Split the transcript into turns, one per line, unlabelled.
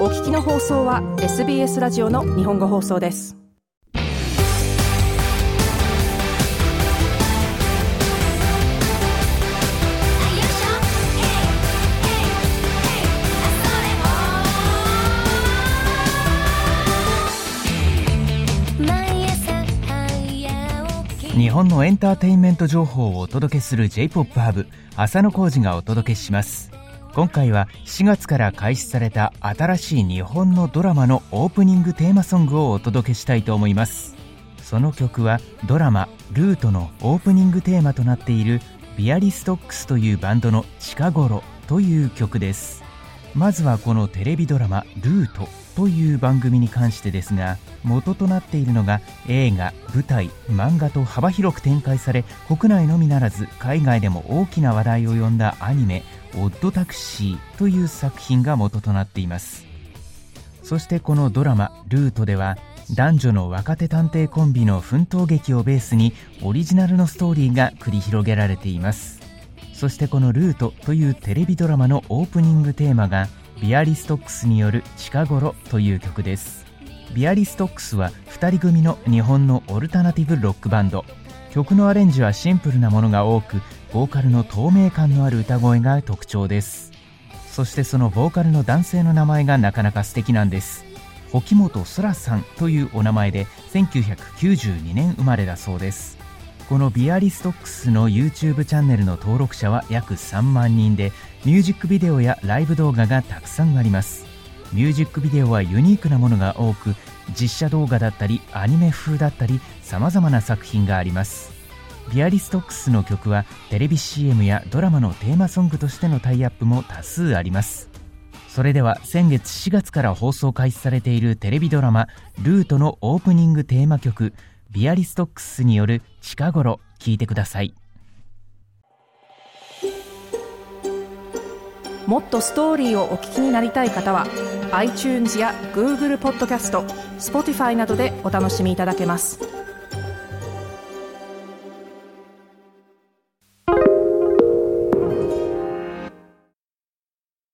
お聞きの放送は SBS ラジオの日本語放送です。
日本のエンターテインメント情報をお届けする J-POP ハブ浅野浩二がお届けします。今回は4月から開始された新しい日本のドラマのオープニングテーマソングをお届けしたいと思います。その曲はドラマルートのオープニングテーマとなっているビアリストックスというバンドの近頃という曲です。まずはこのテレビドラマルートという番組に関してですが、元となっているのが映画、舞台、漫画と幅広く展開され、国内のみならず海外でも大きな話題を呼んだアニメオッドタクシーという作品が元となっています。そしてこのドラマルートでは男女の若手探偵コンビの奮闘劇をベースにオリジナルのストーリーが繰り広げられています。そしてこのルートというテレビドラマのオープニングテーマがビアリストックスによる近頃という曲です。ビアリストックスは2人組の日本のオルタナティブロックバンド。曲のアレンジはシンプルなものが多く、ボーカルの透明感のある歌声が特徴です。そしてそのボーカルの男性の名前がなかなか素敵なんです。沖本空さんというお名前で1992年生まれだそうです。このビアリストックスの YouTube チャンネルの登録者は約3万人で、ミュージックビデオやライブ動画がたくさんあります。ミュージックビデオはユニークなものが多く、実写動画だったりアニメ風だったり様々な作品があります。ビアリストックスの曲はテレビ CM やドラマのテーマソングとしてのタイアップも多数あります。それでは先月4月から放送開始されているテレビドラマルートのオープニングテーマ曲ビアリストックスによる近頃聴いてください。
もっとストーリーをお聞きになりたい方は iTunes や Google ポッドキャスト、Spotify などでお楽しみいただけます。